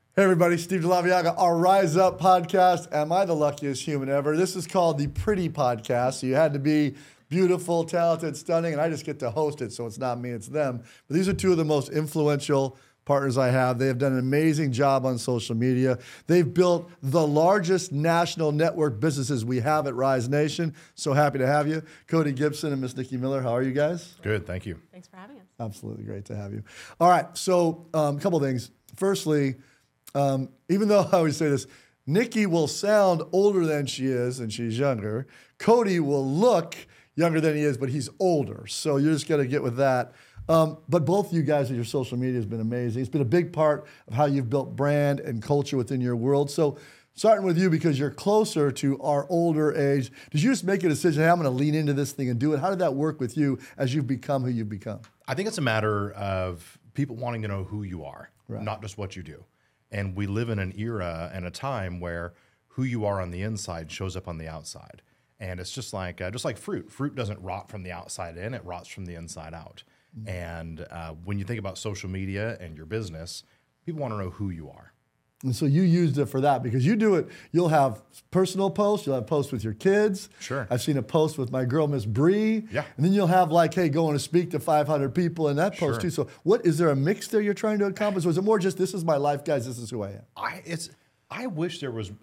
Hey everybody, Steve DeLaviaga, our Rise Up podcast. Am I the luckiest human ever? This is called the Pretty Podcast. So you had to be beautiful, talented, stunning, and I just get to host it, so it's not me, it's them. But these are two of the most influential partners I have. They have done an amazing job on social media. They've built the largest national network businesses we have at Rise Nation. So happy to have you. Cody Gibson and Miss Nikki Miller, how are you guys? Good, thank you. Thanks for having us. Absolutely great to have you. All right, so a couple things. Firstly, even though I always say this, Nikki will sound older than she is, and she's younger. Cody will look younger than he is, but he's older. So you're just going to get with that. But both of you guys with your social media has been amazing. It's been a big part of how you've built brand and culture within your world. So starting with you, because you're closer to our older age, did you just make a decision, hey, I'm going to lean into this thing and do it? How did that work with you as you've become who you've become? I think it's a matter of people wanting to know who you are, Right. not just what you do. And we live in an era and a time where who you are on the inside shows up on the outside. And it's just like fruit. Fruit doesn't rot from the outside in, it rots from the inside out. Mm-hmm. And when you think about social media and your business, people want to know who you are. And so you used it for that because you do it. You'll have personal posts. You'll have posts with your kids. Sure. I've seen a post with my girl, Miss Bree. Yeah. And then you'll have like, hey, going to speak to 500 people in that post Sure. too. So what, is there a mix there you're trying to accomplish? Or is it more just, this is my life, guys, this is who I am? I wish there was,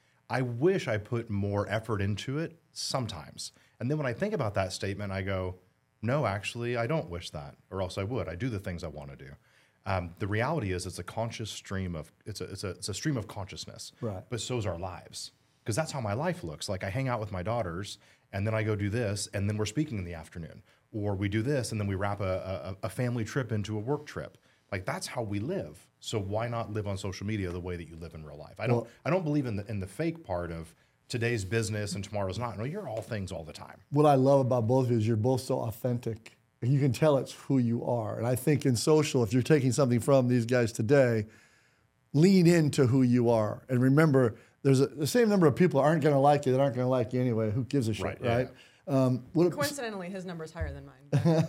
I wish I put more effort into it sometimes. And then when I think about that statement, I go, no, actually, I don't wish that, or else I would. I do the things I want to do. The reality is, it's a conscious stream of it's a stream of consciousness. Right. But so's our lives, because that's how my life looks. Like I hang out with my daughters, and then I go do this, and then we're speaking in the afternoon, or we do this, and then we wrap a family trip into a work trip. Like that's how we live. So why not live on social media the way that you live in real life? I don't believe in the fake part of today's business and tomorrow's not. No, you're all things all the time. What I love about both of you is you're both so authentic. You can tell it's who you are. And I think in social, if you're taking something from these guys today, lean into who you are. And remember, there's the same number of people aren't going to like you that aren't going to like you anyway. Who gives a shit, right? Coincidentally, his number's higher than mine.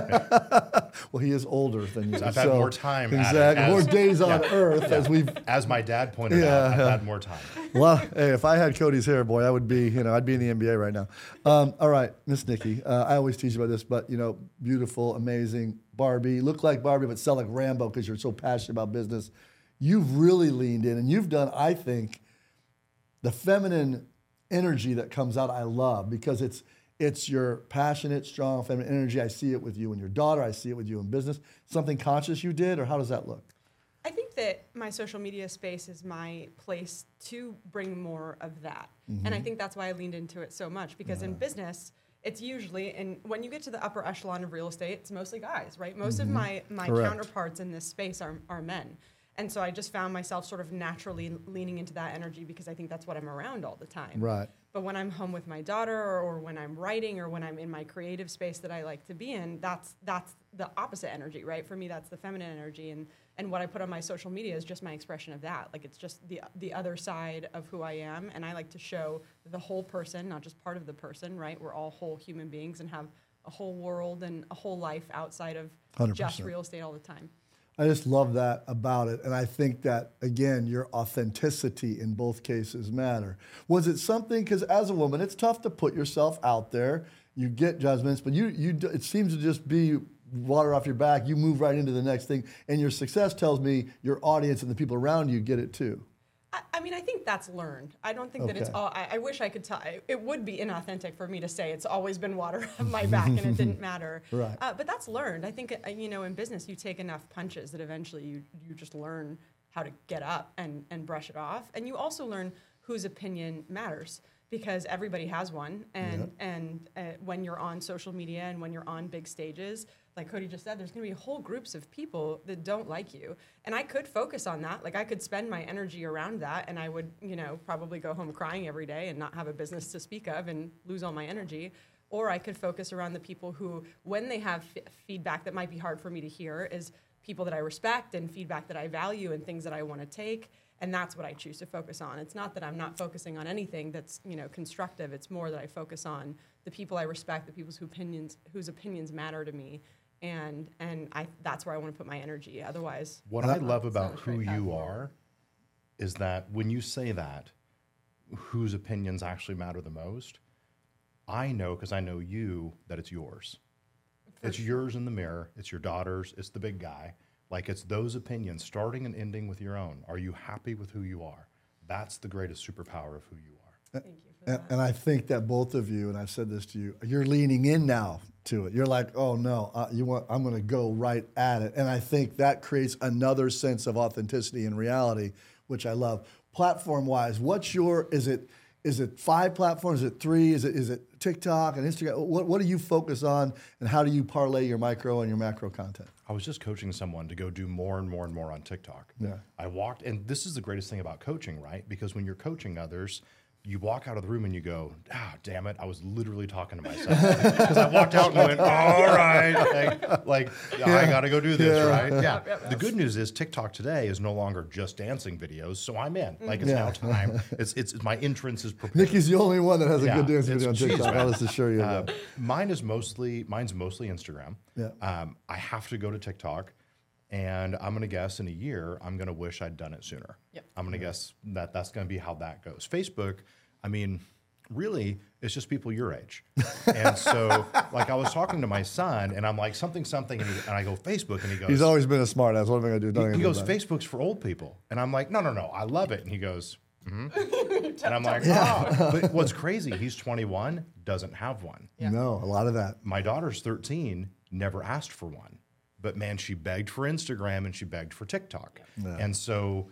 Well, he is older than you. I've had more time. Exactly. More days on Earth as my dad pointed out, I've had more time. Well, hey, if I had Cody's hair, boy, I would be, I'd be in the NBA right now. All right, Miss Nikki, I always tease you about this, but, beautiful, amazing Barbie. Look like Barbie, but sell like Rambo because you're so passionate about business. You've really leaned in, and you've done, I think, the feminine energy that comes out I love because it's your passionate, strong, feminine energy. I see it with you and your daughter. I see it with you in business. Something conscious you did, or how does that look? I think that my social media space is my place to bring more of that. Mm-hmm. And I think that's why I leaned into it so much because in business, it's usually, and when you get to the upper echelon of real estate, it's mostly guys, right? Most of my counterparts in this space are men. And so I just found myself sort of naturally leaning into that energy because I think that's what I'm around all the time. Right. But when I'm home with my daughter or when I'm writing or when I'm in my creative space that I like to be in, that's the opposite energy, right? For me, that's the feminine energy. And what I put on my social media is just my expression of that. Like it's just the other side of who I am. And I like to show the whole person, not just part of the person, right? We're all whole human beings and have a whole world and a whole life outside of 100%. Just real estate all the time. I just love that about it. And I think that, again, your authenticity in both cases matter. Was it something, because as a woman, it's tough to put yourself out there. You get judgments, but it seems to just be water off your back. You move right into the next thing. And your success tells me your audience and the people around you get it too. I mean, I think that's learned. I don't think that it's all, I wish I could tell, it would be inauthentic for me to say it's always been water on my back and it didn't matter. Right. But that's learned. I think, in business, you take enough punches that eventually you just learn how to get up and brush it off. And you also learn whose opinion matters because everybody has one. And when you're on social media and when you're on big stages, like Cody just said, there's going to be whole groups of people that don't like you. And I could focus on that. Like I could spend my energy around that and I would, probably go home crying every day and not have a business to speak of and lose all my energy. Or I could focus around the people who, when they have feedback that might be hard for me to hear, is people that I respect and feedback that I value and things that I want to take. And that's what I choose to focus on. It's not that I'm not focusing on anything that's, constructive. It's more that I focus on the people I respect, the people's whose opinions matter to me. And that's where I want to put my energy. Otherwise, what I love about who you are is that when you say that, whose opinions actually matter the most, I know, because I know you, that it's yours. It's yours in the mirror. It's your daughter's. It's the big guy. Like, it's those opinions, starting and ending with your own. Are you happy with who you are? That's the greatest superpower of who you are. Thank you for that. And I think that both of you, and I've said this to you, you're leaning in now to it. You're like, oh no, I'm going to go right at it. And I think that creates another sense of authenticity and reality, which I love. Platform-wise, is it 5 platforms? Is it 3? Is it TikTok and Instagram? What do you focus on, and how do you parlay your micro and your macro content? I was just coaching someone to go do more and more and more on TikTok. Yeah. I walked, and this is the greatest thing about coaching, right? Because when you're coaching others, you walk out of the room and you go, damn it, I was literally talking to myself. Because I walked out and went, all right, I got to go do this, right? Yeah. The good news is TikTok today is no longer just dancing videos, so I'm in. Like, it's now time. It's my entrance is prepared. Nikki's the only one that has a good dance it's- video on geez, TikTok. man. I'll just assure you of that. Mine's mostly Instagram. Yeah. I have to go to TikTok, and I'm going to guess in a year, I'm going to wish I'd done it sooner. Yep. I'm going to guess that's going to be how that goes. Facebook, I mean, really, it's just people your age. And so, like, I was talking to my son, and I'm like, something, and I go, Facebook, and he goes, He's always been a smart ass. What am I going to do? he goes, Facebook's for old people. And I'm like, no, I love it. And he goes, and I'm like, oh. But what's crazy, he's 21, doesn't have one. Yeah. No, a lot of that. My daughter's 13, never asked for one. But man, she begged for Instagram and she begged for TikTok. Yeah. And so,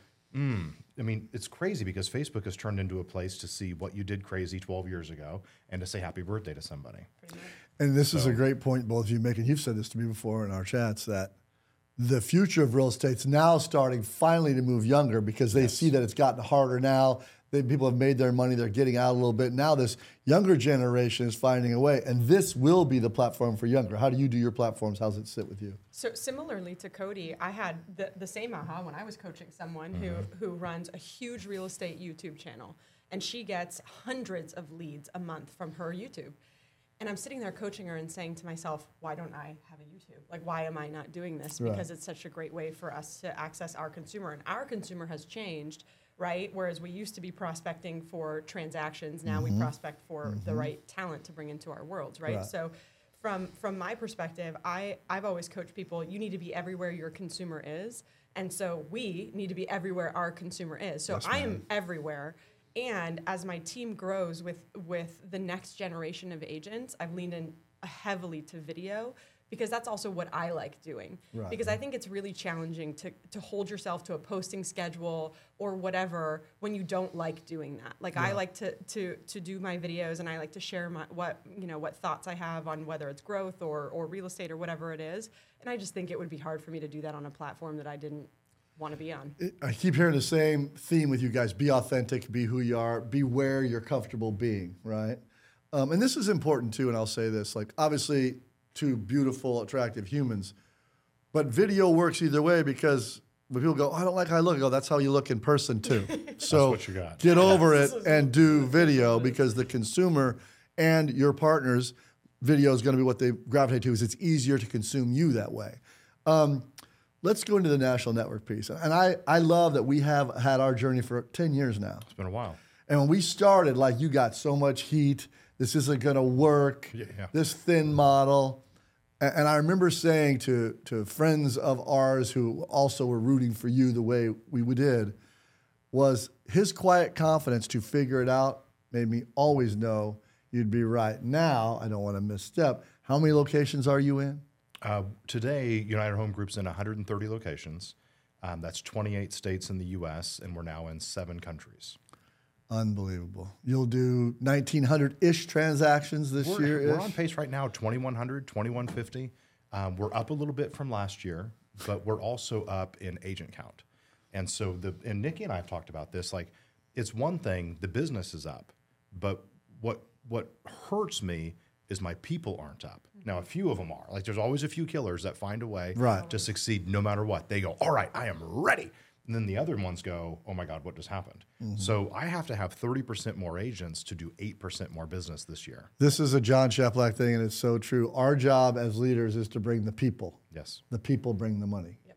I mean, it's crazy because Facebook has turned into a place to see what you did crazy 12 years ago and to say happy birthday to somebody. And this is a great point both of you make, and you've said this to me before in our chats, that the future of real estate's now starting finally to move younger because they see that it's gotten harder now. People have made their money, they're getting out a little bit. Now this younger generation is finding a way, and this will be the platform for younger. How do you do your platforms? How does it sit with you? So similarly to Cody, I had the same aha when I was coaching someone who runs a huge real estate YouTube channel, and she gets hundreds of leads a month from her YouTube. And I'm sitting there coaching her and saying to myself, why don't I have a YouTube? Like, why am I not doing this? Right. Because it's such a great way for us to access our consumer. And our consumer has changed, right? Whereas we used to be prospecting for transactions, now we prospect for the right talent to bring into our worlds, right? So from my perspective, I've always coached people, you need to be everywhere your consumer is. And so we need to be everywhere our consumer is. So I am everywhere. And as my team grows with the next generation of agents, I've leaned in heavily to video because that's also what I like doing. Right. Because I think it's really challenging to hold yourself to a posting schedule or whatever when you don't like doing that. Like I like to do my videos, and I like to share what thoughts I have on whether it's growth or real estate or whatever it is. And I just think it would be hard for me to do that on a platform that I didn't want to be on. I keep hearing the same theme with you guys. Be authentic, be who you are, be where you're comfortable being, right? And this is important too, and I'll say this, like obviously two beautiful, attractive humans, but video works either way because when people go, I don't like how I look, I go, that's how you look in person too. So what you got. get over it and do video because the consumer and your partner's video is going to be what they gravitate to because it's easier to consume you that way. Let's go into the national network piece. And I love that we have had our journey for 10 years now. It's been a while. And when we started, like, you got so much heat. This isn't going to work. Yeah. This thin model. And I remember saying to friends of ours who also were rooting for you the way we did, was his quiet confidence to figure it out made me always know you'd be right. Now, I don't want to misstep. How many locations are you in? Today, United Home Group's in 130 locations. That's 28 states in the U.S., and we're now in 7 countries. Unbelievable. You'll do 1,900-ish transactions this year-ish? We're on pace right now, 2,100, 2,150. We're up a little bit from last year, but we're also up in agent count. And so, and Nikki and I have talked about this, like, it's one thing, the business is up, but what hurts me is my people aren't up. Now, a few of them are. Like, there's always a few killers that find a way to succeed no matter what. They go, all right, I am ready. And then the other ones go, oh my God, what just happened? So I have to have 30% more agents to do 8% more business this year. This is a John Cheplack thing, and it's so true. Our job as leaders is to bring the people. Yes. The people bring the money. Yep.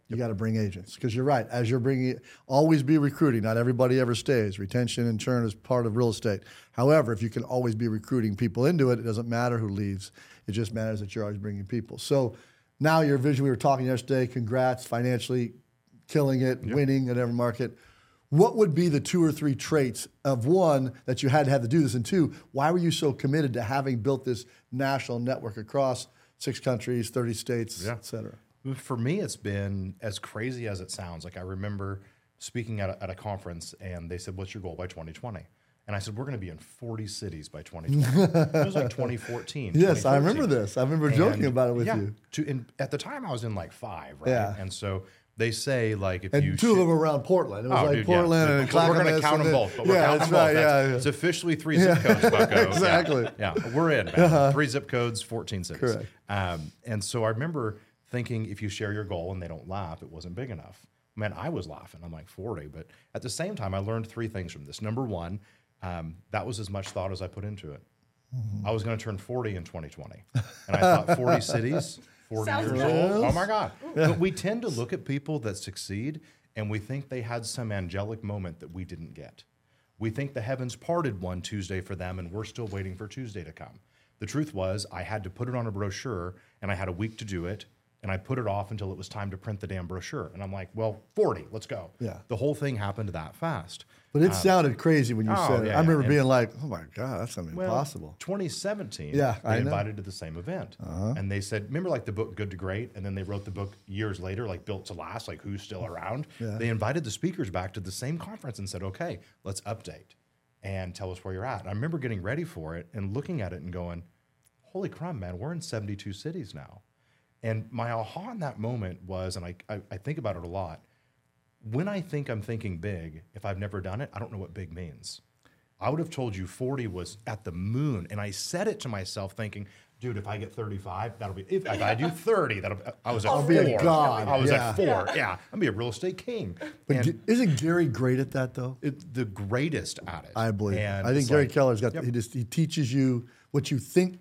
You got to bring agents because you're right. As you're bringing, always be recruiting. Not everybody ever stays. Retention and churn is part of real estate. However, if you can always be recruiting people into it, it doesn't matter who leaves. It just matters that you're always bringing people. So now your vision, we were talking yesterday, congrats, financially killing it, winning at every market. What would be the 2 or 3 traits of one, that you had to have to do this, and 2, why were you so committed to having built this national network across 6 countries, 30 states, et cetera? For me, it's been as crazy as it sounds. Like I remember speaking at a conference and they said, "What's your goal by 2020?" And I said, "We're going to be in 40 cities by 2020." It was like 2014. Yes, I remember this. I remember joking about it with you. At the time, I was in like 5, right? Yeah. And so they say, like, if And you 2 of them around Portland. It was like dude, Portland and We're Clackamas. going to count them both. But we're counting that's them both. right. That's- Yeah. It's officially 3 zip codes, Bucko. Exactly. Yeah, we're in, man. 3 zip codes, 14 cities. Correct. And so I remember thinking, if you share your goal and they don't laugh, it wasn't big enough. Man, I was laughing. I'm like 40. But at the same time, I learned 3 things from this. Number 1, that was as much thought as I put into it. I was going to turn 40 in 2020. And I thought 40 cities, 40 Sounds years good. old. Oh my God. But we tend to look at people that succeed and we think they had some angelic moment that we didn't get. We think the heavens parted one Tuesday for them and we're still waiting for Tuesday to come. The truth was, I had to put it on a brochure and I had a week to do it. And I put it off until it was time to print the damn brochure. And I'm like, well, 40, let's go. Yeah. The whole thing happened that fast. But it sounded crazy when you said it. yeah, I remember yeah. being like, oh my God, that's something Well, impossible. 2017, Yeah, I they know. invited to the same event. And they said, remember like the book Good to Great? And then they wrote the book years later, like Built to Last, like who's still around? Yeah. They invited the speakers back to the same conference and said, okay, let's update and tell us where you're at. And I remember getting ready for it and looking at it and going, holy crap, man, we're in 72 cities now. And my aha in that moment was, and I think about it a lot, when I think I'm thinking big, if I've never done it, I don't know what big means. I would have told you 40 was at the moon. And I said it to myself thinking, dude, if I get 35, that'll be, if I do 30, I was at I'll 4. be a god. I was Yeah. at 4. Yeah. I'll be a real estate king. But And isn't Gary great at that, though? the greatest at it. I believe. And I think it's Gary like, Keller's got, he teaches you what you think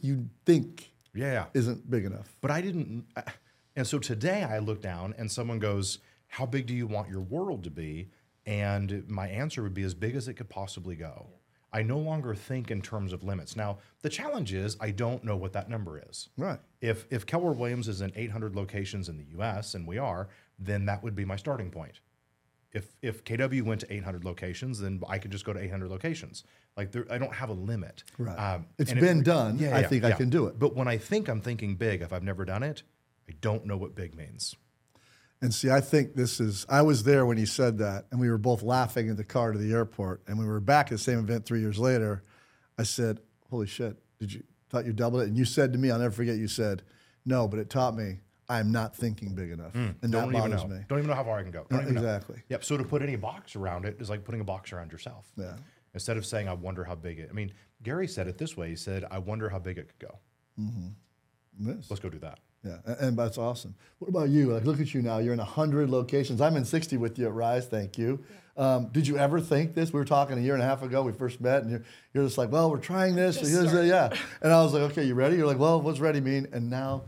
yeah. isn't big enough. But I didn't. And so today I look down and someone goes, how big do you want your world to be? And my answer would be as big as it could possibly go. I no longer think in terms of limits. Now, the challenge is I don't know what that number is. Right. If Keller Williams is in 800 locations in the U.S., and we are, then that would be my starting point. If KW went to 800 locations, then I could just go to 800 locations. Like I don't have a limit. Right. It's and been done. I think I can do it. But when I think I'm thinking big, if I've never done it, I don't know what big means. And see, I think I was there when he said that, and we were both laughing in the car to the airport. And we were back at the same event 3 years later. I said, holy shit, thought you doubled it? And you said to me, I'll never forget, you said, no, but it taught me I'm not thinking big enough. And that Don't even bothers know. me. Don't even know how far I can go. Don't even know. Exactly. Yep. So to put any box around it is like putting a box around yourself. Yeah. Instead of saying, I wonder how big it. I mean, Gary said it this way. He said, I wonder how big it could go. Yes. Let's go do that. Yeah, and that's awesome. What about you? Like, look at you now. You're in 100 locations. I'm in 60 with you at Rise. Thank you. Did you ever think this? We were talking a year and a half ago. We first met, and you're just like, well, we're trying this. Yeah. And I was like, okay, you ready? You're like, well, what's ready mean? And now,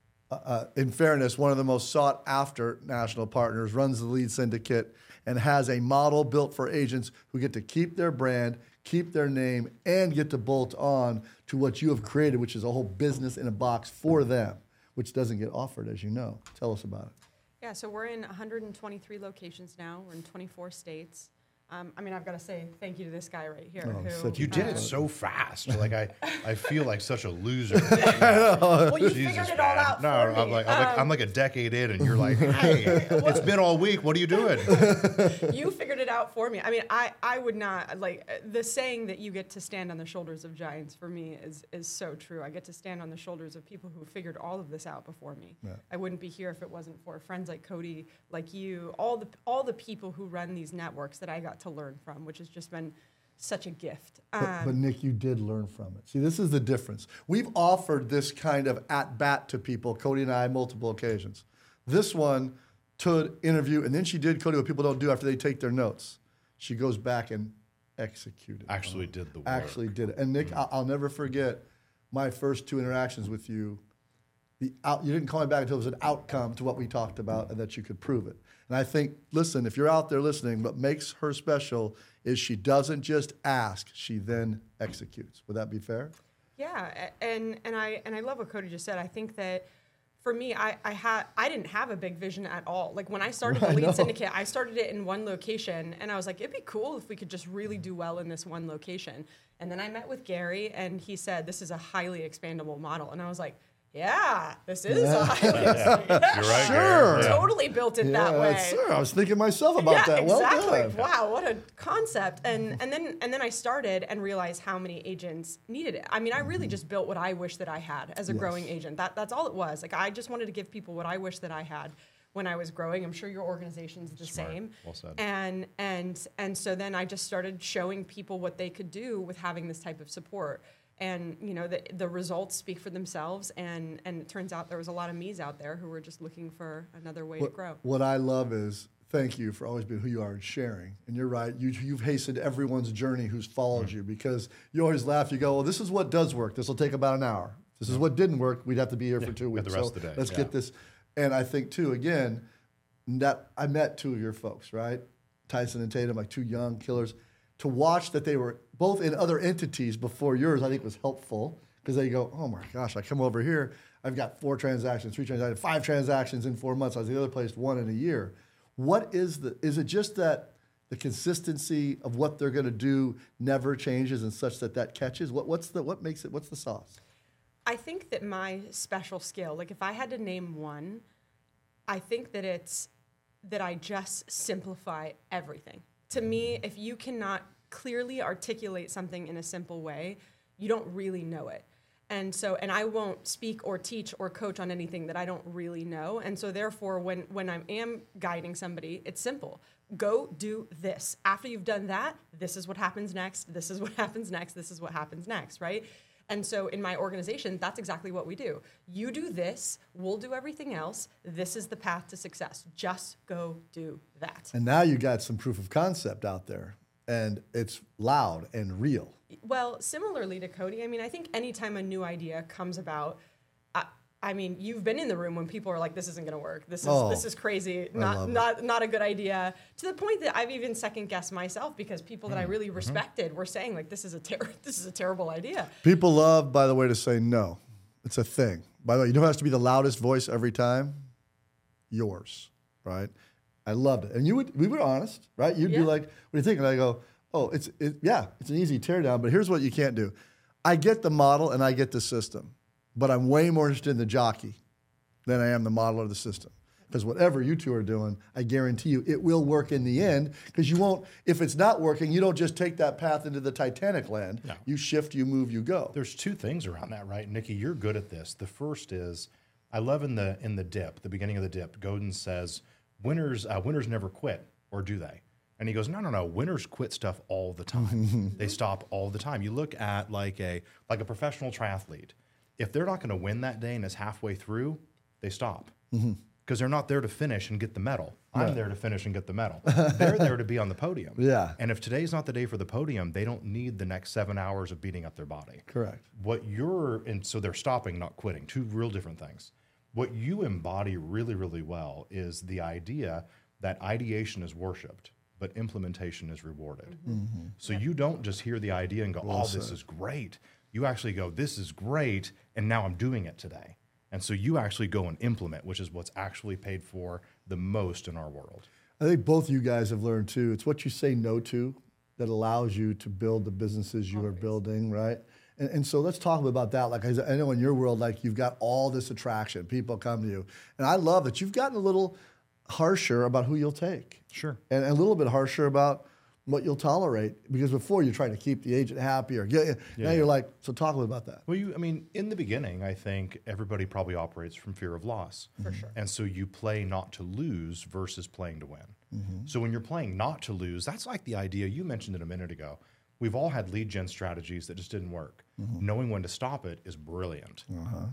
in fairness, one of the most sought after national partners runs the lead syndicate and has a model built for agents who get to keep their brand, keep their name, and get to bolt on to what you have created, which is a whole business in a box for them, which doesn't get offered, as you know. Tell us about it. Yeah, so we're in 123 locations now. We're in 24 states. I mean, I've got to say thank you to this guy right here. You did it so fast. Like I feel like such a loser. Well, you Jesus, figured it man. all out No, for me. I'm like a decade in, and you're like, hey, it's been all week. What are you doing? You figured it out for me. I mean, I would not, like, the saying that you get to stand on the shoulders of giants for me is so true. I get to stand on the shoulders of people who figured all of this out before me. Yeah. I wouldn't be here if it wasn't for friends like Cody, like you, all the people who run these networks that I got to learn from, which has just been such a gift. But Nick, you did learn from it. See, this is the difference. We've offered this kind of at-bat to people, Cody and I, multiple occasions. This one, to interview, and then she did, Cody, what people don't do after they take their notes. She goes back and executed. Actually did the work. Actually did it. And Nick, I'll never forget my first 2 interactions with you. you didn't call me back until it was an outcome to what we talked about and that you could prove it. And I think, listen, if you're out there listening, what makes her special is she doesn't just ask, she then executes. Would that be fair? Yeah, and I love what Cody just said. I think that for me, I didn't have a big vision at all. Like when I started the Lead Syndicate, I started it in one location, and I was like, it'd be cool if we could just really do well in this one location. And then I met with Gary, and he said, this is a highly expandable model. And I was like, yeah, this is a highly expandable. You're right, Sure. Gary. Totally built it that way. Sure. I was thinking myself about that. Well exactly. done. Wow, what a concept. And then I started and realized how many agents needed it. I mean, I really just built what I wish that I had as a growing agent. That's all it was. Like I just wanted to give people what I wish that I had when I was growing. I'm sure your organization's the same. Well said. And so then I just started showing people what they could do with having this type of support. And you know the results speak for themselves, and it turns out there was a lot of me's out there who were just looking for another way to grow. What I love is thank you for always being who you are and sharing. And you're right, you've hastened everyone's journey who's followed you, because you always laugh. You go, well, this is what does work. This will take about an hour. This is what didn't work. We'd have to be here for 2 weeks. the rest of the day. Let's get this. And I think too, again, that I met two of your folks, right? Tyson and Tatum, like two young killers. To watch that they were both in other entities before yours, I think was helpful, because they go, oh my gosh, I come over here, I've got 4 transactions, 3 transactions, 5 transactions in 4 months. I was the other place 1 in a year. What is it just that the consistency of what they're going to do never changes and such that catches? What's the sauce? I think that my special skill, like if I had to name one, I think that it's that I just simplify everything. To me, if you cannot clearly articulate something in a simple way, you don't really know it. And I won't speak or teach or coach on anything that I don't really know. And so therefore, when I am guiding somebody, it's simple. Go do this. After you've done that, this is what happens next. This is what happens next. This is what happens next, right? And so in my organization, that's exactly what we do. You do this, we'll do everything else. This is the path to success. Just go do that. And now you got some proof of concept out there, and it's loud and real. Well, similarly to Cody, I mean, I think anytime a new idea comes about, I mean, you've been in the room when people are like, "This isn't going to work. This is crazy. Not a good idea." To the point that I've even second guessed myself, because people that I really respected were saying like, "This is a terrible idea." People love, by the way, to say no. It's a thing. By the way, you know who has to be the loudest voice every time? Yours, right? I loved it, and we were honest, right? You'd be like, "What do you think?" And I go, "Oh, it's an easy teardown, but here's what you can't do." I get the model and I get the system, but I'm way more interested in the jockey than I am the model or the system. Because whatever you two are doing, I guarantee you it will work in the end, because you won't, if it's not working, you don't just take that path into the Titanic land. No. You shift, you move, you go. There's 2 things around that, right? Nikki, you're good at this. The first is, I love in the dip, the beginning of the dip, Godin says, winners never quit, or do they? And he goes, no, winners quit stuff all the time. They stop all the time. You look at like a professional triathlete. If they're not going to win that day and it's halfway through, they stop. Because they're not there to finish and get the medal. I'm there to finish and get the medal. They're there to be on the podium. Yeah. And if today's not the day for the podium, they don't need the next 7 hours of beating up their body. Correct. And so they're stopping, not quitting. 2 real different things. What you embody really, really well is the idea that ideation is worshipped, but implementation is rewarded. So you don't just hear the idea and go, this is great. You actually go, this is great, and now I'm doing it today. And so you actually go and implement, which is what's actually paid for the most in our world. I think both you guys have learned too. It's what you say no to that allows you to build the businesses you are building, right? And so let's talk about that. Like, I know in your world, like you've got all this attraction. People come to you. And I love that you've gotten a little harsher about who you'll take. Sure. And a little bit harsher about what you'll tolerate, because before you're trying to keep the agent happy now you're like, so talk a little about that. Well, in the beginning, I think everybody probably operates from fear of loss. For sure. And so you play not to lose versus playing to win. So when you're playing not to lose, that's like the idea, you mentioned it a minute ago. We've all had lead gen strategies that just didn't work. Knowing when to stop it is brilliant.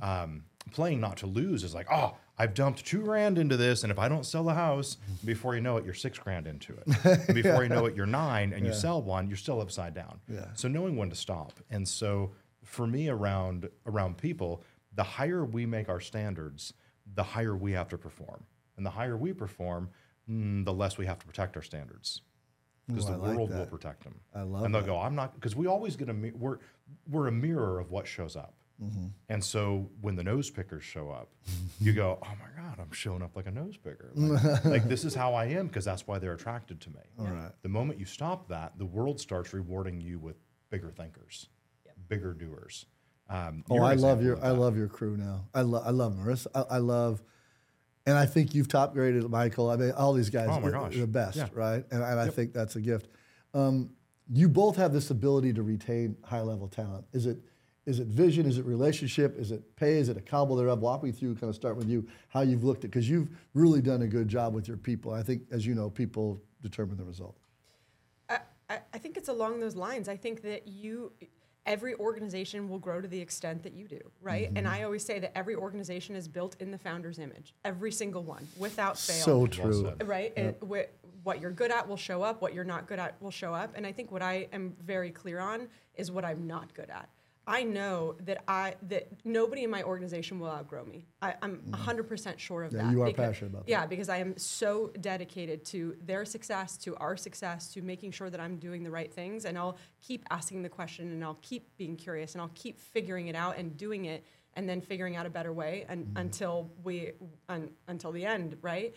Playing not to lose is like, I've dumped $2,000 into this, and if I don't sell the house, before you know it, you're $6,000 into it. Before you know it, you're $9,000, and you sell one, you're still upside down. Yeah. So knowing when to stop. And so for me, around people, The higher we make our standards, the higher we have to perform. And the higher we perform, the less we have to protect our standards. Because Ooh, the I like world that. will protect them. I love And they'll that. go, I'm not, because we always get we're a mirror of what shows up. Mm-hmm. And so when the nose pickers show up, you go, oh my God, I'm showing up like a nose picker. Like this is how I am, because that's why they're attracted to me. All right. The moment you stop that, the world starts rewarding you with bigger thinkers, bigger doers. Oh, You're I an love example of I that. love your crew now. I love Marissa. I love, and I think you've top graded Michael. I mean, all these guys Oh my are gosh. the best, Yeah. right? And I think that's a gift. You both have this ability to retain high level talent. Is it vision? Is it relationship? Is it pay? Is it a combo thereof? Walk me through, kind of start with you, how you've looked at, because you've really done a good job with your people. I think, as you know, people determine the result. I think it's along those lines. I think that every organization will grow to the extent that you do, right? And I always say that every organization is built in the founder's image, every single one, without fail. So Well true. said. Right? What you're good at will show up. What you're not good at will show up. And I think what I am very clear on is what I'm not good at. I know that nobody in my organization will outgrow me. I'm 100% sure of Yeah, that. you are passionate about that. Yeah, because I am so dedicated to their success, to our success, to making sure that I'm doing the right things. And I'll keep asking the question, and I'll keep being curious, and I'll keep figuring it out and doing it, and then figuring out a better way until the end, right?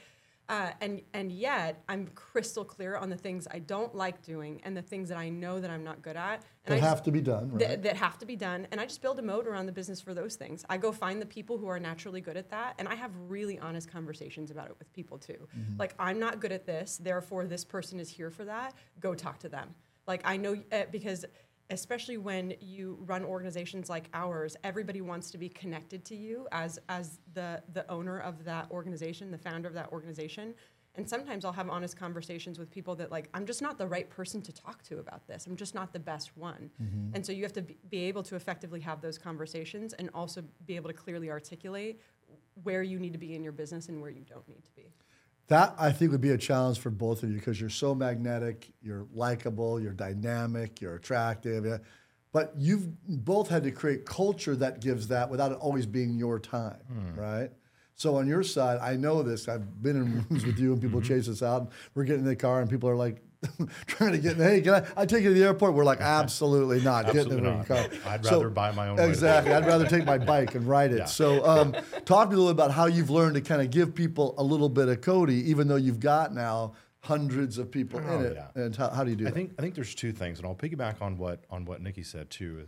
And yet I'm crystal clear on the things I don't like doing and the things that I know that I'm not good at. And They I have just- to be done, right? that have to be done. And I just build a moat around the business for those things. I go find the people who are naturally good at that. And I have really honest conversations about it with people too. Like, I'm not good at this, therefore this person is here for that. Go talk to them. Like, I know, because especially when you run organizations like ours, everybody wants to be connected to you as the owner of that organization, the founder of that organization. And sometimes I'll have honest conversations with people that, like, I'm just not the right person to talk to about this. I'm just not the best one. And so you have to be able to effectively have those conversations and also be able to clearly articulate where you need to be in your business and where you don't need to be. That, I think, would be a challenge for both of you, because you're so magnetic, you're likable, you're dynamic, you're attractive. Yeah. But you've both had to create culture that gives that without it always being your time, right? So on your side, I know this. I've been in rooms with you and people chase us out. And we're getting in the car and people are like trying to get in. Hey, can I take you to the airport? We're like, absolutely not. Absolutely Get in not. the car. I'd rather buy my own way to Exactly. I'd rather take my bike and ride it. Yeah. So talk to me a little about how you've learned to kind of give people a little bit of Cody, even though you've got now hundreds of people in it. yeah. And how do you do I that? think there's two things, and I'll piggyback on what Nikki said too.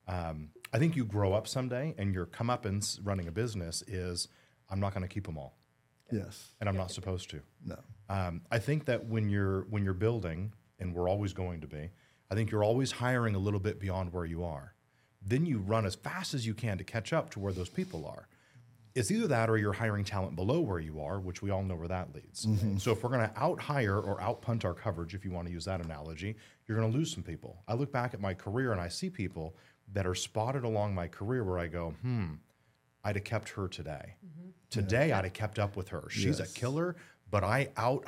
I think you grow up someday, and your comeuppance running a business is, I'm not going to keep them all, Yes. and I'm not supposed to. No. I think that when you're building, and we're always going to be, I think you're always hiring a little bit beyond where you are. Then you run as fast as you can to catch up to where those people are. It's either that or you're hiring talent below where you are, which we all know where that leads. So if we're going to out-hire or out-punt our coverage, if you want to use that analogy, you're going to lose some people. I look back at my career and I see people that are spotted along my career where I go, I'd have kept her today. Today, I'd have kept up with her. She's Yes. a killer, but I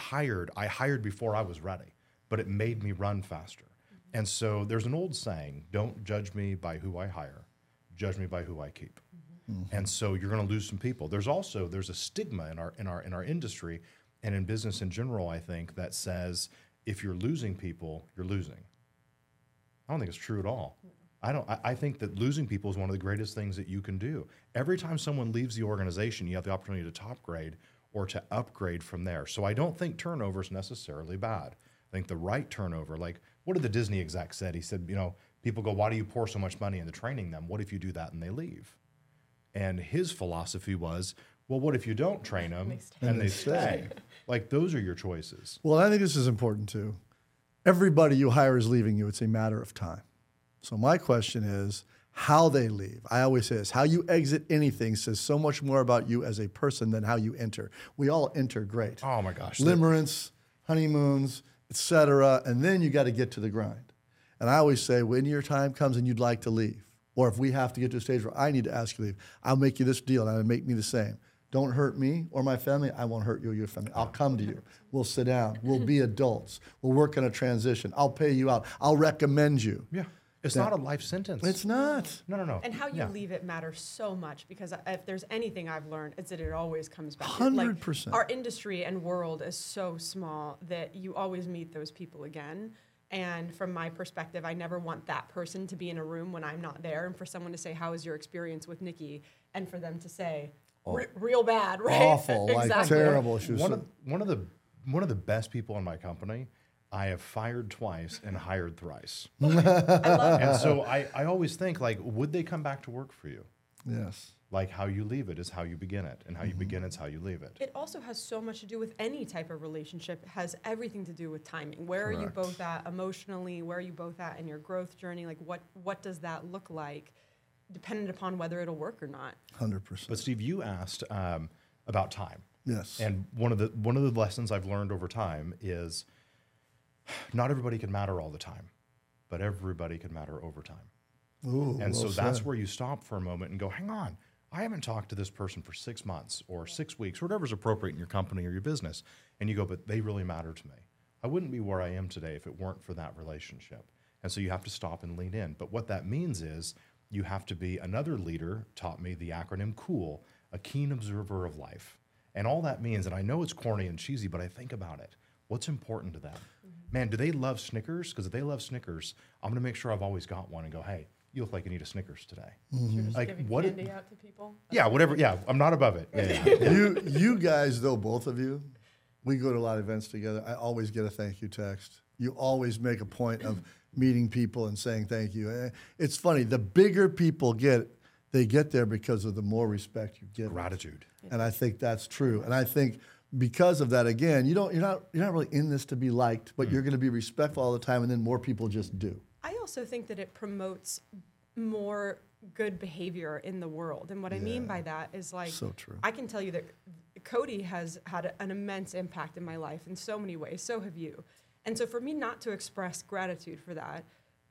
hired before I was ready, but it made me run faster. And so there's an old saying, don't judge me by who I hire, judge me by who I keep. And so you're going to lose some people. There's a stigma in our industry and in business in general, I think, that says if you're losing people, you're losing. I don't think it's true at all. I think that losing people is one of the greatest things that you can do. Every time someone leaves the organization, you have the opportunity to top grade or to upgrade from there. So I don't think turnover is necessarily bad. I think the right turnover, like what did the Disney exec said? He said, people go, why do you pour so much money into training them? What if you do that and they leave? And his philosophy was, well, what if you don't train them and they stay? Like, those are your choices. Well, I think this is important too. Everybody you hire is leaving you. It's a matter of time. So my question is how they leave. I always say this, how you exit anything says so much more about you as a person than how you enter. We all enter great. Oh my gosh. Limerence, honeymoons, etc. And then you got to get to the grind. And I always say, when your time comes and you'd like to leave, or if we have to get to a stage where I need to ask you to leave, I'll make you this deal and I'll make me the same. Don't hurt me or my family. I won't hurt you or your family. I'll come to you. We'll sit down. We'll be adults. We'll work on a transition. I'll pay you out. I'll recommend you. Yeah. It's not a life sentence. It's not. No. And how you Yeah. leave it matters so much, because if there's anything I've learned, it's that it always comes back. 100%. Like, our industry and world is so small that you always meet those people again. And from my perspective, I never want that person to be in a room when I'm not there, and for someone to say, "How was your experience with Nikki?" and for them to say, "Real bad, right?" Awful, like Exactly. terrible. She was One of the best people in my company, I have fired twice and hired thrice. I love that. And so I always think, like, would they come back to work for you? yes. Like, how you leave it is how you begin it, and how you begin it's how you leave it. It also has so much to do with any type of relationship. It has everything to do with timing. Where are you Correct. both at emotionally? Where are you both at in your growth journey? Like, what does that look like, dependent upon whether it'll work or not? 100%. But Steve, you asked about time. Yes. And one of the lessons I've learned over time is not everybody can matter all the time, but everybody can matter over time. Ooh, And so well that's said. where you stop for a moment and go, hang on, I haven't talked to this person for 6 months or 6 weeks, or whatever's appropriate in your company or your business. And you go, but they really matter to me. I wouldn't be where I am today if it weren't for that relationship. And so you have to stop and lean in. But what that means is you have to be, another leader taught me the acronym COOL, a keen observer of life. And all that means, and I know it's corny and cheesy, but I think about it. What's important to them? Man, do they love Snickers? Because if they love Snickers, I'm going to make sure I've always got one and go, hey, you look like you need a Snickers today. You're just Like, giving what candy out to people? Yeah, whatever. Yeah, I'm not above it. Yeah. You guys, though, both of you, we go to a lot of events together. I always get a thank you text. You always make a point of meeting people and saying thank you. It's funny. The bigger people get, they get there because of the more respect you give. Gratitude. And I think that's true. And I think because of that, again, you're not really in this to be liked, but you're going to be respectful all the time, and then more people just do. I also think that it promotes more good behavior in the world. And what I mean by that is, like, So true. I can tell you that Cody has had an immense impact in my life in so many ways. So have you. And so for me not to express gratitude for that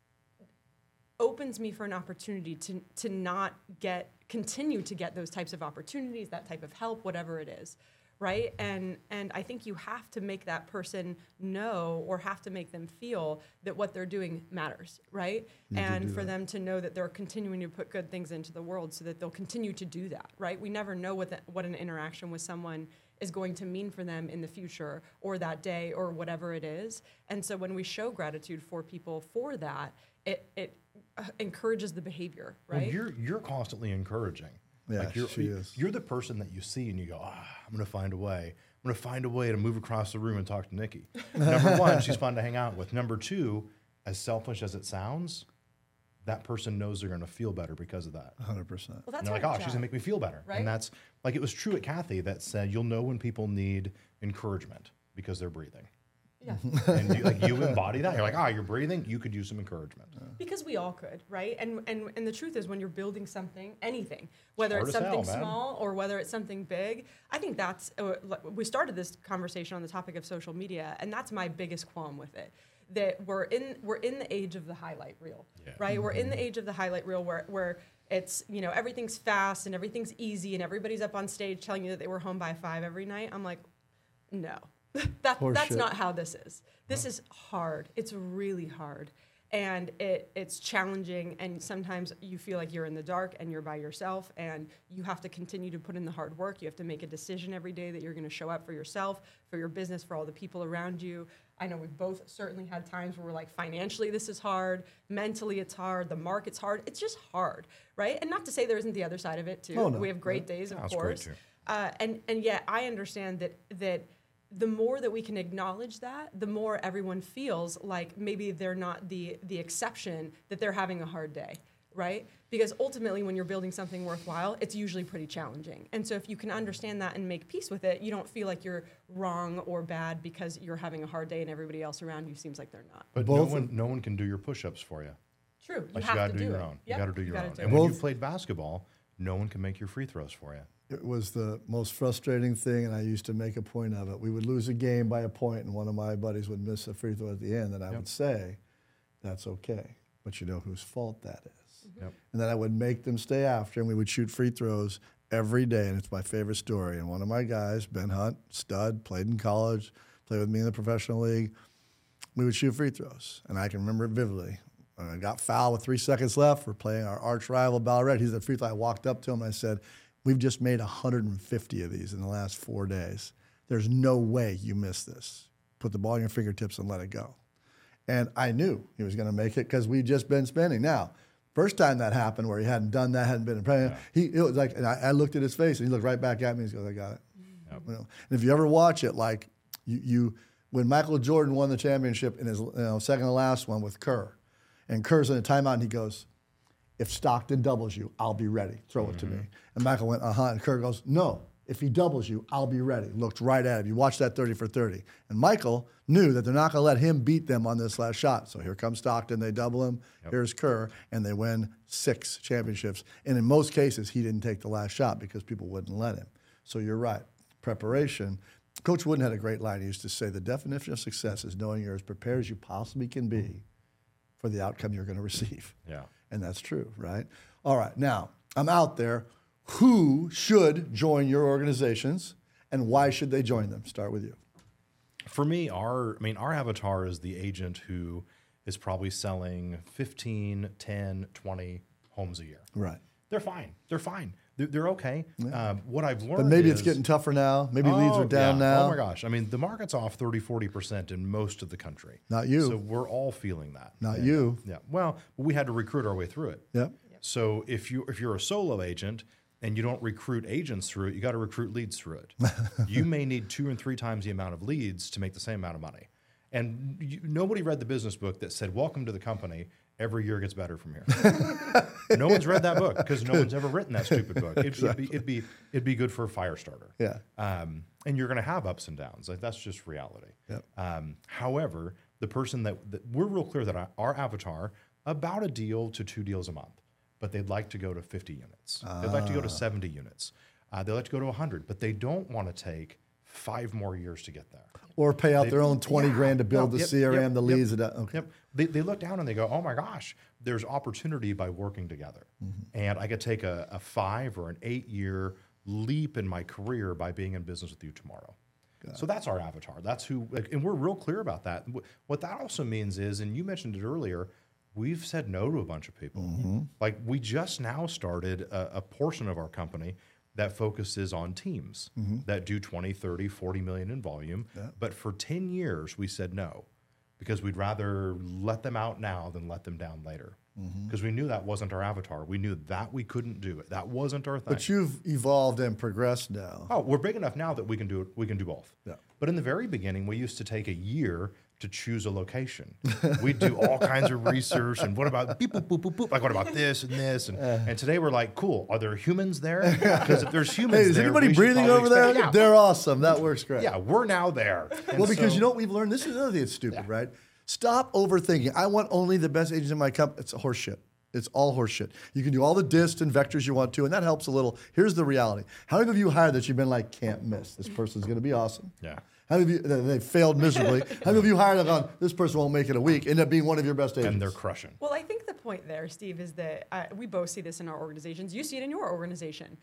opens me for an opportunity to not continue to get those types of opportunities, that type of help, whatever it is. Right? And I think you have to make that person know, or have to make them feel that what they're doing matters, right? And for them to know that they're continuing to put good things into the world, so that they'll continue to do that, right? We never know what an interaction with someone is going to mean for them in the future, or that day, or whatever it is. And so when we show gratitude for people for that, it encourages the behavior, right? Well, you're constantly encouraging. Yeah, Like she is. You're the person that you see and you go, I'm going to find a way. I'm going to find a way to move across the room and talk to Nikki. Number one, she's fun to hang out with. Number two, as selfish as it sounds, that person knows they're going to feel better because of that. 100%. Well, that's And they're like, our she's going to job. make me feel better. Right? And that's, like, it was true at Kathy that said, you'll know when people need encouragement because they're breathing. Yeah. And you embody that. You're like, you're breathing. You could use some encouragement. Because we all could, right? And the truth is, when you're building something, anything, whether hard it's as hell, something man. small or whether it's something big, I think that's, we started this conversation on the topic of social media, and that's my biggest qualm with it. That we're in the age of the highlight reel, Yeah. right? We're in the age of the highlight reel where it's, everything's fast and everything's easy and everybody's up on stage telling you that they were home by 5 every night. I'm like, no, that's Horseshit. not how this is. This is hard. It's really hard. And it's challenging, and sometimes you feel like you're in the dark and you're by yourself, and you have to continue to put in the hard work. You have to make a decision every day that you're going to show up for yourself, for your business, for all the people around you. I know we've both certainly had times where we're like, financially this is hard, mentally it's hard, the market's hard. It's just hard, right? And not to say there isn't the other side of it too. Oh, no. We have great days, of That's great, course. too. And yet I understand that the more that we can acknowledge that, the more everyone feels like maybe they're not the exception, that they're having a hard day, right? Because ultimately, when you're building something worthwhile, it's usually pretty challenging. And so if you can understand that and make peace with it, you don't feel like you're wrong or bad because you're having a hard day and everybody else around you seems like they're not. But Both no one can do your push-ups for you. True. Like, you have got to to do your it. own. Yep, You got to do your gotta own. do And it. when you Both- played basketball, no one can make your free throws for you. It was the most frustrating thing, and I used to make a point of it. We would lose a game by a point, and one of my buddies would miss a free throw at the end, and I would say, that's okay, but you know whose fault that is. Yep. And then I would make them stay after, and we would shoot free throws every day, and it's my favorite story. And one of my guys, Ben Hunt, stud, played in college, played with me in the professional league, we would shoot free throws, and I can remember it vividly. got fouled with 3 seconds left. We're playing our arch rival, Ballarat. He's at the free throw. I walked up to him and I said, we've just made 150 of these in the last 4 days. There's no way you miss this. Put the ball in your fingertips and let it go. And I knew he was going to make it because we'd just been spinning. Now, first time that happened where he hadn't done that, hadn't been in play, it was like, and I looked at his face and he looked right back at me and he goes, I got it. Yep. You know, and if you ever watch it, like when Michael Jordan won the championship in his second to last one with Kerr, and Kerr's in a timeout and he goes, if Stockton doubles you, I'll be ready. Throw it to me. And Michael went, and Kerr goes, no. If he doubles you, I'll be ready. Looked right at him. You watch that 30 for 30. And Michael knew that they're not going to let him beat them on this last shot. So here comes Stockton. They double him. Yep. Here's Kerr. And they win 6 championships. And in most cases, he didn't take the last shot because people wouldn't let him. So you're right. Preparation. Coach Wooden had a great line. He used to say, the definition of success is knowing you're as prepared as you possibly can be for the outcome you're going to receive. Yeah. And that's true, right? All right. Now, I'm out there. Who should join your organizations and why should they join them? Start with you. For me, our avatar is the agent who is probably selling 15, 10, 20 homes a year. Right. They're fine. They're okay. Yeah. What I've learned But maybe it's getting tougher now. Maybe leads are down now. Oh my gosh. I mean, the market's off 30, 40% in most of the country. Not you. So we're all feeling that. Not you. Yeah. Well, we had to recruit our way through it. Yep. So if you're a solo agent and you don't recruit agents through it, you got to recruit leads through it. You may need 2 and 3 times the amount of leads to make the same amount of money. And nobody read the business book that said, welcome to the company. Every year gets better from here. No one's read that book because no one's ever written that stupid book. It'd be good for a fire starter. Yeah. And you're going to have ups and downs. Like that's just reality. Yep. However, the person that we're real clear that our avatar about a deal to 2 deals a month, but they'd like to go to 50 units. They'd like to go to 70 units. They'd like to go to 100, but they don't want to take 5 more years to get there. Or pay out their own 20 grand to build the CRM, the leads. Okay. Yep. They look down and they go, oh my gosh, there's opportunity by working together. And I could take a 5 or an 8 year leap in my career by being in business with you tomorrow. So that's our avatar. That's who, and we're real clear about that. What that also means is, and you mentioned it earlier, we've said no to a bunch of people. Like we just now started a portion of our company that focuses on teams that do 20, 30, 40 million in volume. Yeah. But for 10 years, we said no because we'd rather let them out now than let them down later. Because we knew that wasn't our avatar. We knew that we couldn't do it. That wasn't our thing. But you've evolved and progressed now. Oh, we're big enough now that we can do it. We can do both. Yeah. But in the very beginning, we used to take a year to choose a location. We'd do all kinds of research and what about beep, boop, boop, boop, boop. Like what about this and this? And today we're like, cool, are there humans there? Because if there's humans is there, anybody breathing over there? Yeah. They're awesome. That works great. Yeah, we're now there. And well, because you know what we've learned? This is another thing that's stupid, right? Stop overthinking. I want only the best agents in my company. It's horseshit. It's all horseshit. You can do all the dist and vectors you want to, and that helps a little. Here's the reality. How many of you hired that you've been like, can't miss? This person's going to be awesome. Yeah. How many of you, they failed miserably? How many of you hired and gone, this person won't make it a week, end up being one of your best agents? And they're crushing. Well, I think the point there, Steve, is that we both see this in our organizations. You see it in your organization.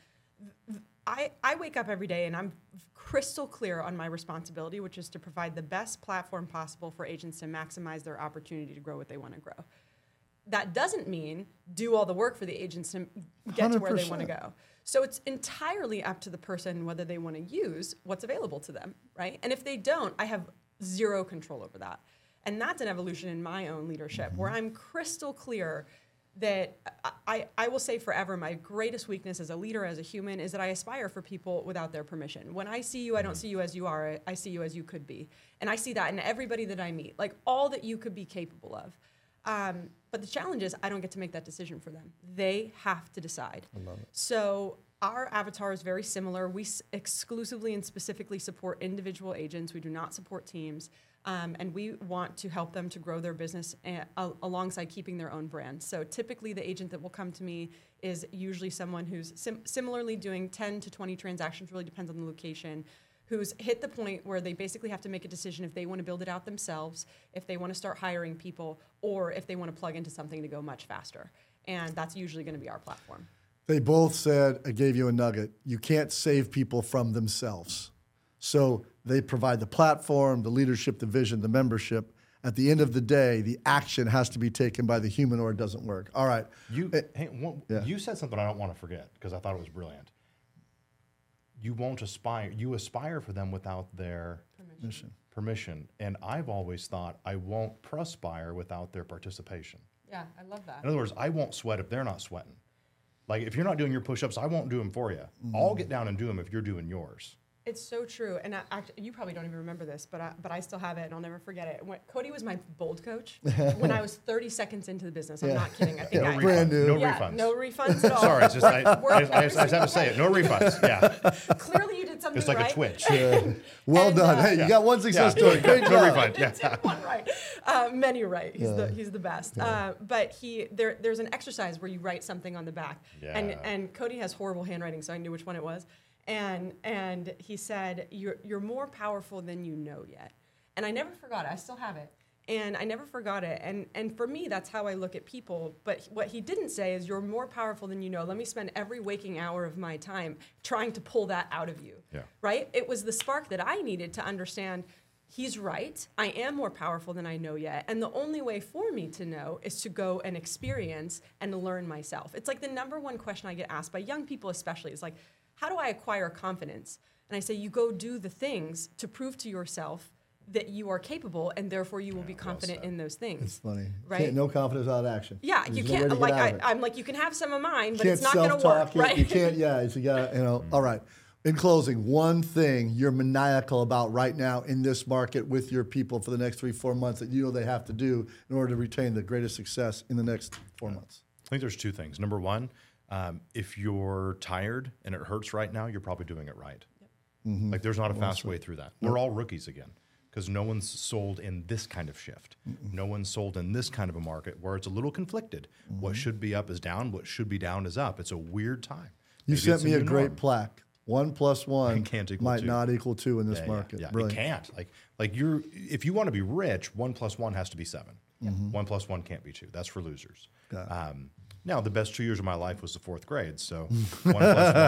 I wake up every day and I'm crystal clear on my responsibility, which is to provide the best platform possible for agents to maximize their opportunity to grow what they want to grow. That doesn't mean do all the work for the agents to get to where they want to go. So it's entirely up to the person whether they want to use what's available to them, right? And if they don't, I have zero control over that. And that's an evolution in my own leadership where I'm crystal clear that I will say forever, my greatest weakness as a leader, as a human, is that I aspire for people without their permission. When I see you, I don't see you as you are, I see you as you could be. And I see that in everybody that I meet, like all that you could be capable of. But the challenge is I don't get to make that decision for them. They have to decide. I love it. So our avatar is very similar. We exclusively and specifically support individual agents. We do not support teams. And we want to help them to grow their business alongside keeping their own brand. So typically the agent that will come to me is usually someone who's similarly doing 10 to 20 transactions, really depends on the location, who's hit the point where they basically have to make a decision if they want to build it out themselves, if they want to start hiring people, or if they want to plug into something to go much faster. And that's usually going to be our platform. They both said, I gave you a nugget, you can't save people from themselves. So they provide the platform, the leadership, the vision, the membership. At the end of the day, the action has to be taken by the human or it doesn't work. All right. You said something I don't want to forget because I thought it was brilliant. You won't aspire. You aspire for them without their permission. And I've always thought I won't perspire without their participation. Yeah, I love that. In other words, I won't sweat if they're not sweating. Like if you're not doing your push-ups, I won't do them for you. I'll get down and do them if you're doing yours. It's so true, and you probably don't even remember this, but I still have it, and I'll never forget it. Cody was my bold coach when I was 30 seconds into the business. I'm not kidding. I think no brand new. No refunds. No refunds at all. Sorry, it's just I just have to say it. No refunds. Yeah. Clearly, you did something It's like right. a twitch. Well done. Hey, you got one success story. Great job. No refund. Yeah. Did one right. Many right. He's the best. But there's an exercise where you write something on the back, and Cody has horrible handwriting, so I knew which one it was. And he said, you're more powerful than you know yet. And I never forgot it. I still have it. And I never forgot it. And for me, that's how I look at people. But what he didn't say is, you're more powerful than you know. Let me spend every waking hour of my time trying to pull that out of you. Yeah. Right? It was the spark that I needed to understand he's right. I am more powerful than I know yet. And the only way for me to know is to go and experience and learn myself. It's like the number one question I get asked by young people especially is like, how do I acquire confidence? And I say, you go do the things to prove to yourself that you are capable, and therefore you will be confident in those things. It's funny. Right? No confidence without action. Yeah, you can't. I'm like, you can have some of mine, but it's not going to work, right? You can't. Yeah, you got. All right. In closing, one thing you're maniacal about right now in this market with your people for the next 3-4 months that you know they have to do in order to retain the greatest success in the next 4 months. I think there's two things. Number one, if you're tired and it hurts right now, you're probably doing it right. Yep. Like there's not a fast way through that. We're all rookies again because no one's sold in this kind of shift. No one's sold in this kind of a market where it's a little conflicted. What should be up is down. What should be down is up. It's a weird time. You sent me a great plaque. 1 + 1 might 2. Not equal 2 in this market. Yeah. Brilliant. It can't. Like if you want to be rich, 1 + 1 has to be 7. 1 + 1 can't be 2. That's for losers. Now, the best 2 years of my life was the 4th grade, so 1 + 1,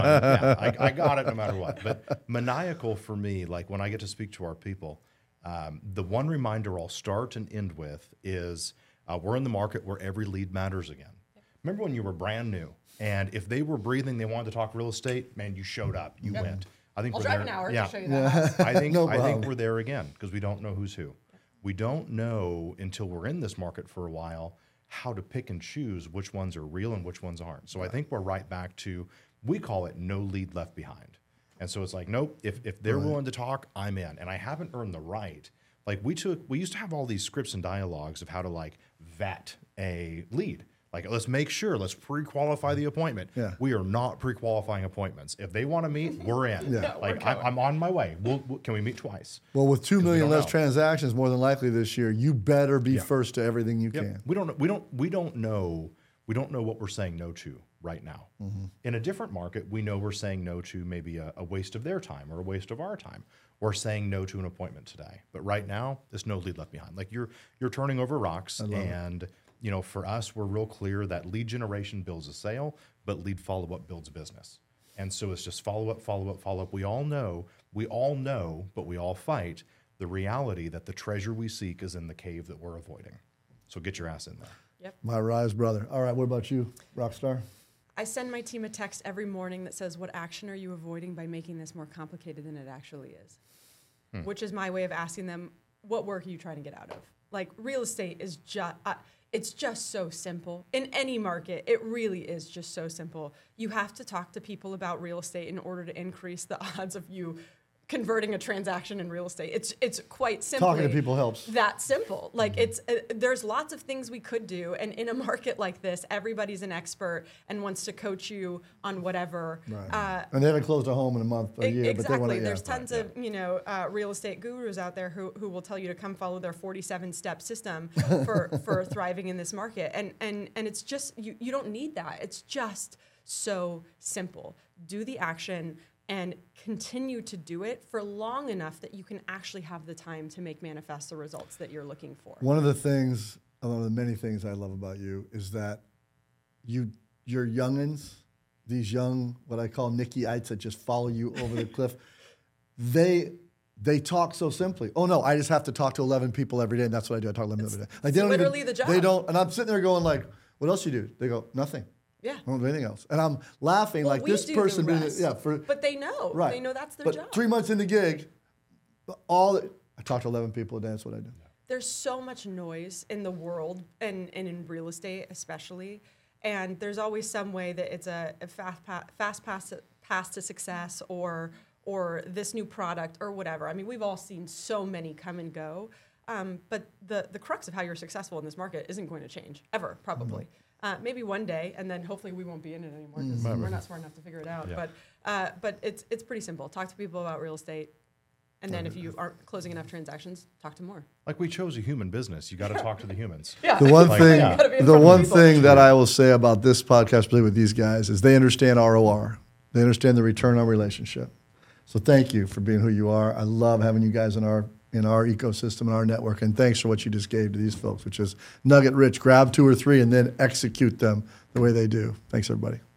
I got it no matter what. But maniacal for me, like when I get to speak to our people, the one reminder I'll start and end with is we're in the market where every lead matters again. Remember when you were brand new, and if they were breathing, they wanted to talk real estate, man, you showed up, you went. I think I'll we're drive there. an hour to show you that. I think No I think problem. we're there again because we don't know who's who. We don't know until we're in this market for a while how to pick and choose which ones are real and which ones aren't. So I think we're right back to, we call it no lead left behind. And so it's like, nope, if they're willing to talk, I'm in. And I haven't earned the right. Like we used to have all these scripts and dialogues of how to like vet a lead. Like, let's make sure, let's pre-qualify the appointment. Yeah. We are not pre-qualifying appointments. If they want to meet, we're in. Yeah. Like, I'm on my way. Can we meet twice? Well, with 2 million don't less know. transactions more than likely this year, you better be first to everything you can. We don't know what we're saying no to right now. In a different market, we know we're saying no to maybe a waste of their time or a waste of our time. We're saying no to an appointment today. But right now, there's no lead left behind. Like you're turning over rocks, and for us, we're real clear that lead generation builds a sale, but lead follow-up builds a business. And so it's just follow up, follow up, follow up. We all know, but we all fight the reality that the treasure we seek is in the cave that we're avoiding. So get your ass in there. Yep. My rise, brother. All right, what about you, Rockstar? I send my team a text every morning that says, what action are you avoiding by making this more complicated than it actually is? Which is my way of asking them, what work are you trying to get out of? Like real estate is just, it's just so simple. In any market, it really is just so simple. You have to talk to people about real estate in order to increase the odds of you converting a transaction in real estate. It's quite simply Talking to people helps. that simple. Like there's lots of things we could do, and in a market like this, everybody's an expert and wants to coach you on whatever. Right. And they haven't closed a home in a month, a year, but they want to. There's tons of real estate gurus out there who will tell you to come follow their 47-step system for thriving in this market, and it's just you don't need that. It's just so simple. Do the action and continue to do it for long enough that you can actually have the time to make manifest the results that you're looking for. One of the many things I love about you is that your youngins, these young, what I call Nickyites that just follow you over the cliff, they they talk so simply. Oh no, I just have to talk to 11 people every day, and that's what I do. I talk to 11 people every day. Like they don't literally even, the job. They don't, and I'm sitting there going like, "What else you do?" They go, "Nothing. Yeah. I don't do anything else." And I'm laughing Well, like we this do person. the rest, But they know. right. They know that's their but job. 3 months in the gig, I talk to 11 people a day. That's what I do. There's so much noise in the world and in real estate especially, and there's always some way that it's a fast pass to success or this new product or whatever. I mean, we've all seen so many come and go, but the crux of how you're successful in this market isn't going to change ever, probably. Maybe one day, and then hopefully we won't be in it anymore because we're not smart enough to figure it out. Yeah. But it's pretty simple. Talk to people about real estate. And then if you aren't closing enough transactions, talk to more. Like we chose a human business. You got to talk to the humans. Yeah. The one Like, thing, yeah. Gotta be in the front of one people. thing that I will say about this podcast, particularly with these guys, is they understand ROR. They understand the return on relationship. So thank you for being who you are. I love having you guys in our ecosystem and our network. And thanks for what you just gave to these folks, which is nugget rich. Grab 2 or 3 and then execute them the way they do. Thanks, everybody.